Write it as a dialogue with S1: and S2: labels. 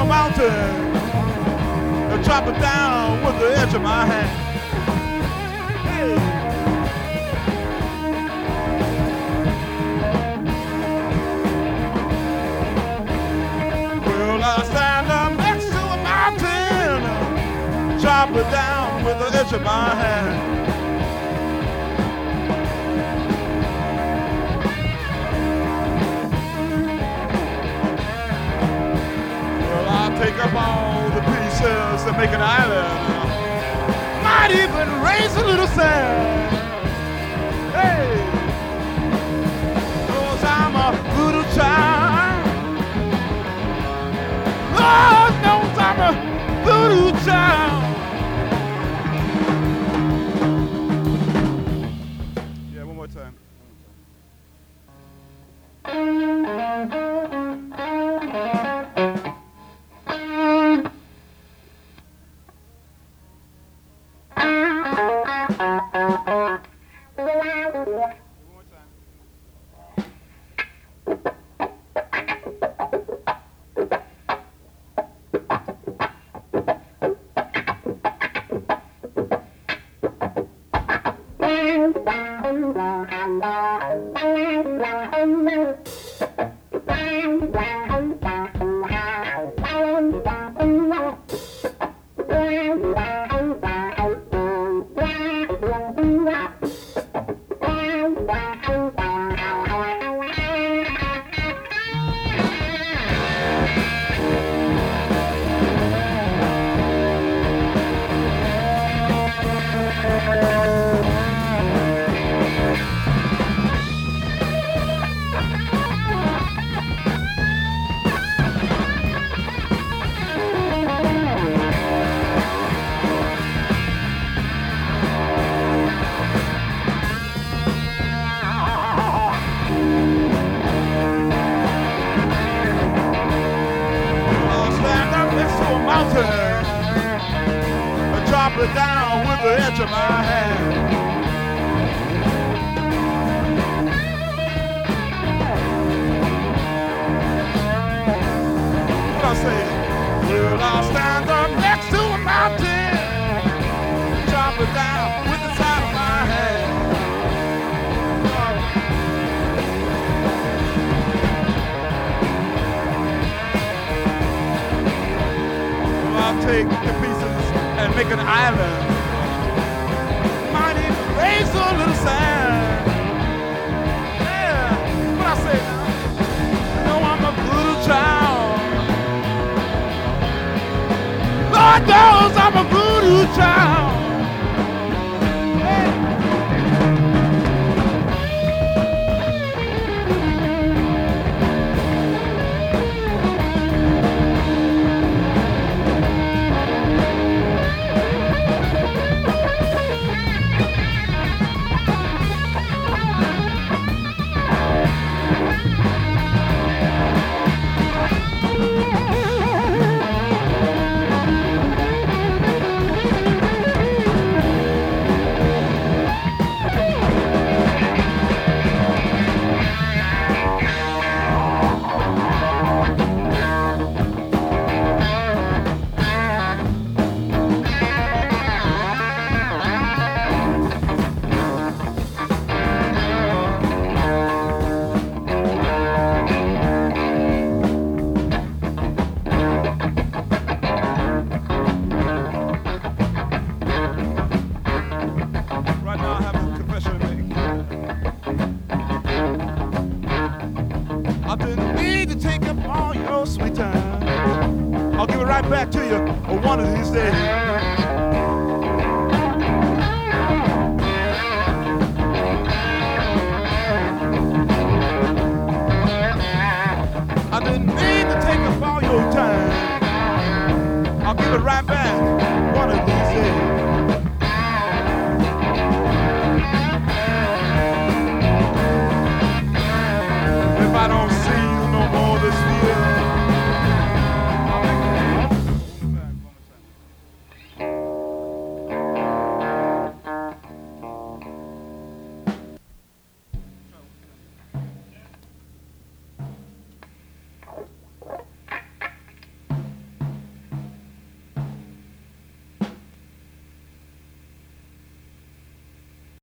S1: a mountain and chop it down with the edge of my hand. Hey. Well, I stand up next to a mountain, chop it down with the edge of my hand. Take up all the pieces and make an island. Might even raise a little sand. Hey, 'cause I'm a little child. Lord knows I'm a little child. Yeah, one more time. Chop it down with the edge of my hand. What I say? Well, I'll stand up next to a mountain, chop it down with the side of my hand. Well, I'll take the pieces and make an island. Might even raise a little sand. Yeah, what I say now? You know I'm a little child. Lord knows I'm a little child. Back to you one of these days. I didn't mean to take up all your time. I'll give it right back.